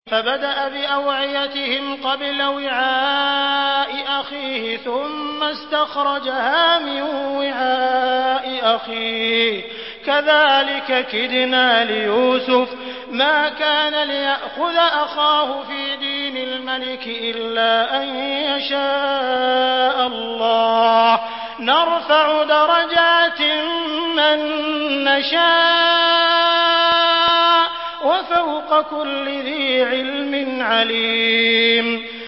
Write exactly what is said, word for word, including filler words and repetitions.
فبدأ بأوعيتهم قبل وعاء أخيه ثم استخرجها من وعاء أخيه كذلك كدنا ليوسف ما كان ليأخذ أخاه في دين الملك إلا أن يشاء الله نرفع درجات من نشاء وفوق كل ذي علم عليم.